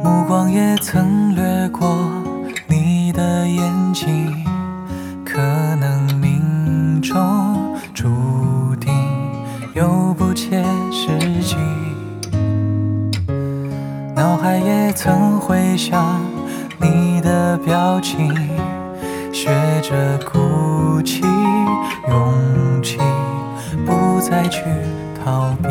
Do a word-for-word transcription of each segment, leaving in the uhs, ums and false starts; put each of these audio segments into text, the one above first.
目光也曾掠过你的眼睛，可能命中注定有不切实际。脑海也曾回想你的表情，学着鼓起勇气，不再去逃避。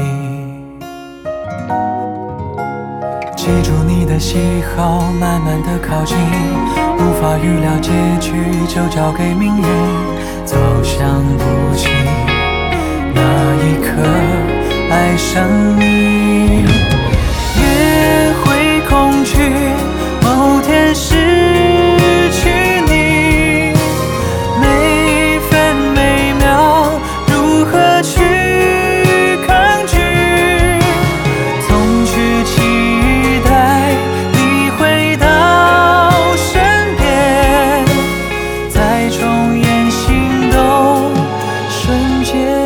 记住你的喜好，慢慢的靠近，无法预料结局，就交给命运。早想不起那一刻爱上你，也会恐惧某天失去你，每分每秒如何去抗拒，总去期待你回到身边，再重演心动瞬间。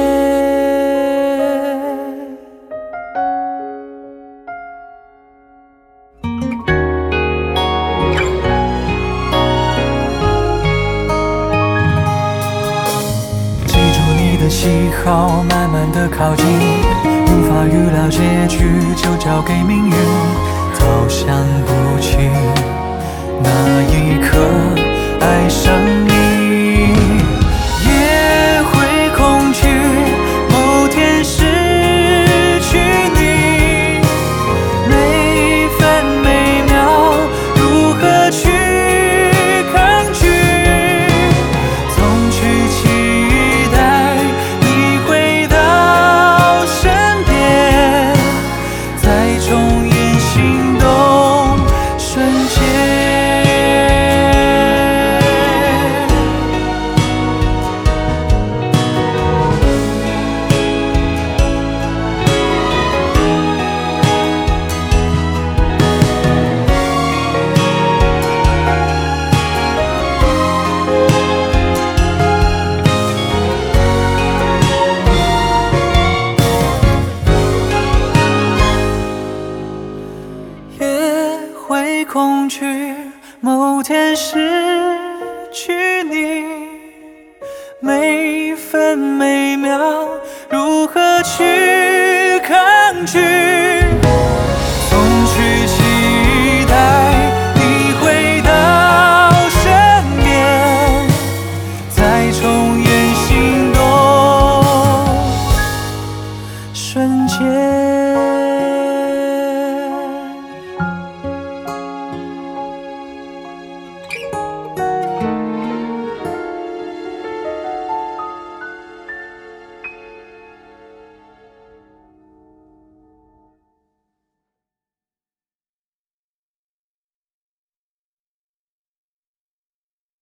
喜好慢慢的靠近，无法预料结局，就交给命运。早想不起那一刻爱上你，也会恐惧某天失去你，每分每秒如何去抗拒，总去期待恐惧某天失去你，每分每秒如何去抗拒。